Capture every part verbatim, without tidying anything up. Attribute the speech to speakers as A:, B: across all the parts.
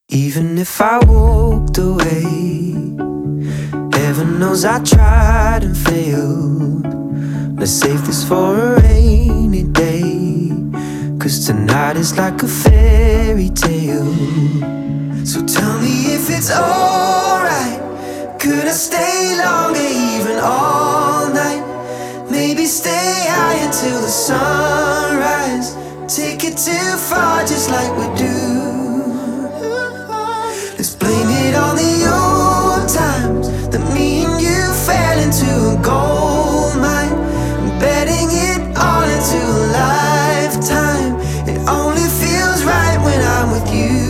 A: Even if I walked away, heaven knows I tried and failed. Let's save this for a rainy day, 'cause tonight is like a fairy tale. So tell me if it's alright. Could I stay longer, even all night? Maybe stay high until the sunrise. Take it too far, just like we do. Let's blame it on the old times that me and you fell into a gold mine, betting it all into a lifetime. It only feels right when I'm with you.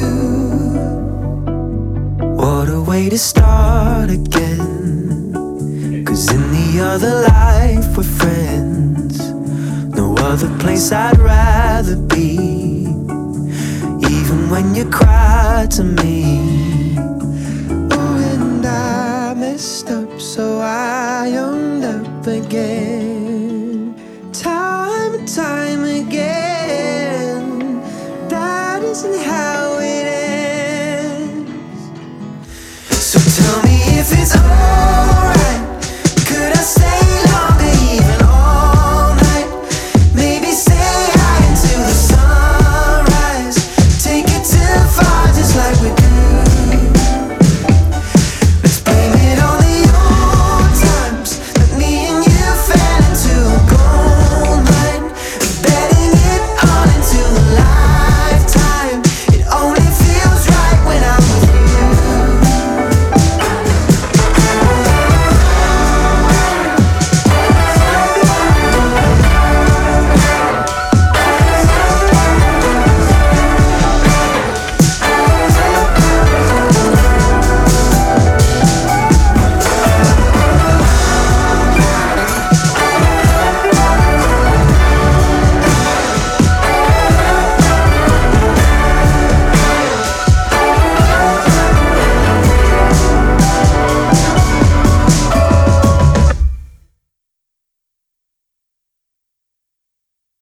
A: What a way to start again, 'cause in the other life we're friends. No other place I'd rather be, even when you cry to me.